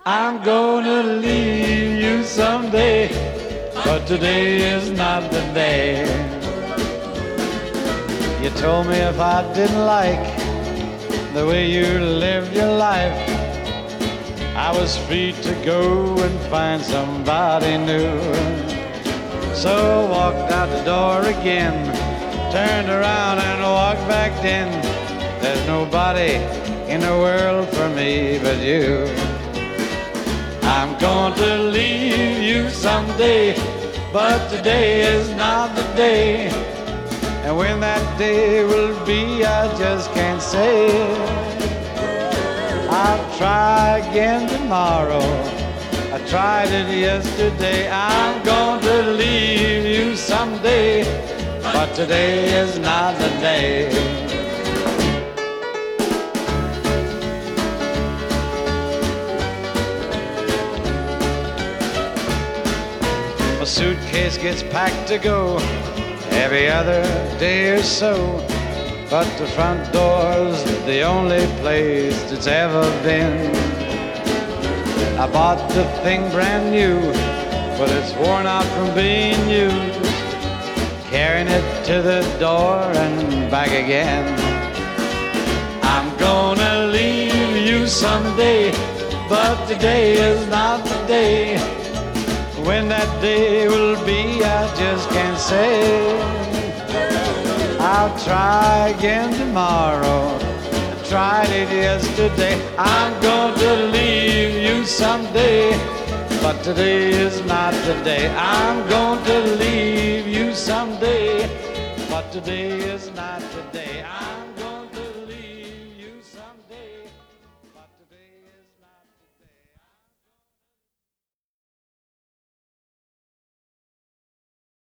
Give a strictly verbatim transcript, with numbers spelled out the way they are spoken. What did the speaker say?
I'm gonna leave you someday, but today is not the day. You told me if I didn't like the way you lived your life, I was free to go and find somebody new. So I walked out the door again, turned around and walked back in. There's nobody in the world for me but you. I'm going to leave you someday, but today is not the day. And when that day will be, I just can't say. I'll try again tomorrow. I tried it yesterday. I'm going to leave you someday, but today is not the day. My suitcase gets packed to go every other day or so, but the front door's the only place it's ever been. I bought the thing brand new, but it's worn out from being used, carrying it to the door and back again. I'm gonna leave you someday, but today is not the day. When that day will be, I just can't say. I'll try again tomorrow. I tried it yesterday. I'm going to leave you someday, but today is not the day. I'm going to leave you someday, but today is not the day. I'm